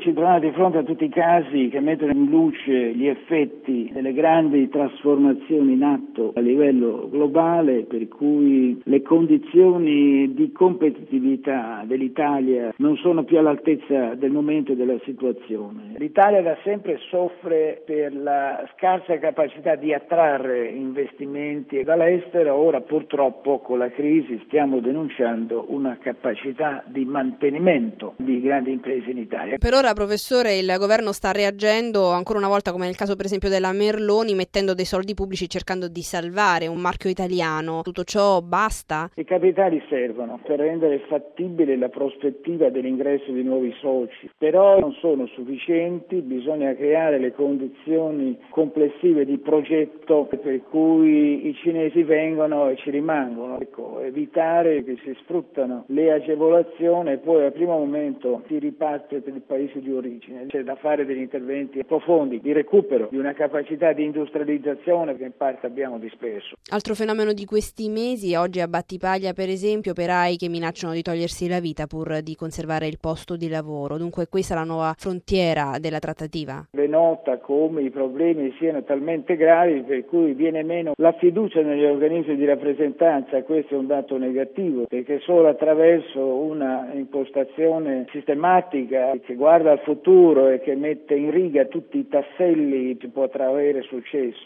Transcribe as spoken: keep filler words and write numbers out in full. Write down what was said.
Ci troviamo di fronte a tutti i casi che mettono in luce gli effetti delle grandi trasformazioni in atto a livello globale, per cui le condizioni di competitività dell'Italia non sono più all'altezza del momento e della situazione. L'Italia da sempre soffre per la scarsa capacità di attrarre investimenti dall'estero. Ora purtroppo con la crisi stiamo denunciando una capacità di mantenimento di grandi imprese in Italia. Per ora, professore, il governo sta reagendo ancora una volta, come nel caso per esempio della Merloni, mettendo dei soldi pubblici cercando di salvare un marchio italiano. Tutto ciò basta? I capitali servono per rendere fattibile la prospettiva dell'ingresso di nuovi soci, però non sono sufficienti, bisogna creare le condizioni complessive di progetto per cui i cinesi vengono e ci rimangono. Ecco, evitare che si sfruttano le agevolazioni e poi al primo momento si riparte per il paese di origine. C'è da fare degli interventi profondi di recupero di una capacità di industrializzazione che in parte abbiamo disperso. Altro fenomeno di questi mesi, oggi a Battipaglia per esempio, operai che minacciano di togliersi la vita pur di conservare il posto di lavoro. Dunque questa è la nuova frontiera della trattativa? È nota come i problemi siano talmente gravi per cui viene meno la fiducia negli organismi di rappresentanza. Questo è un dato negativo, perché solo attraverso una impostazione sistematica che guarda al futuro e che mette in riga tutti i tasselli si potrà avere successo.